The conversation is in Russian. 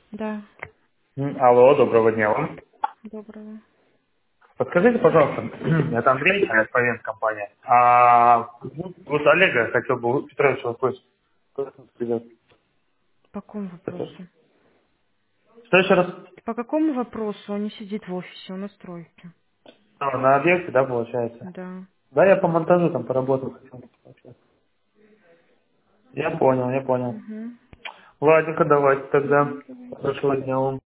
Да, Алло, доброго дня вам. доброго. Подскажите, пожалуйста, это Андрей, СПН компания. Вот Олега хотел бы Петрович вопрос. Придет. По какому вопросу? Что еще раз? По какому вопросу? Он не сидит в офисе, он на стройке. На объекте, да, получается? Да. Да, я по монтажу там поработал. Я понял, я понял. Угу. Ладненько, давайте тогда. Угу, давайте. Хорошего дня вам.